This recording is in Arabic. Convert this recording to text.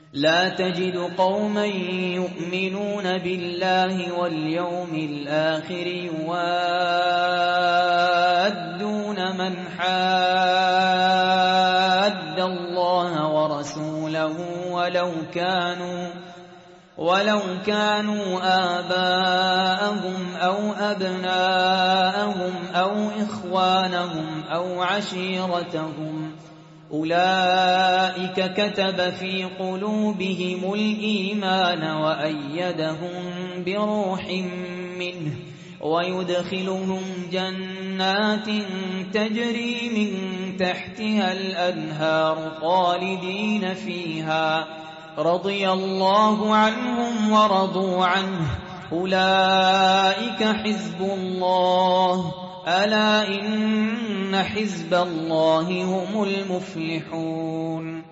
لا تجد قوما يؤمنون بالله واليوم الآخر يوادون من حاد الله ورسوله ولو كانوا آباءهم أو أبناءهم أو إخوانهم أو عشيرتهم أولئك كتب في قلوبهم الإيمان وأيدهم بروح منه ويدخلهم جنات تجري من تحتها الأنهار خالدين فيها رضي الله عنهم ورضوا عنه أولئك حزب الله ألا إن حزب الله هم المفلحون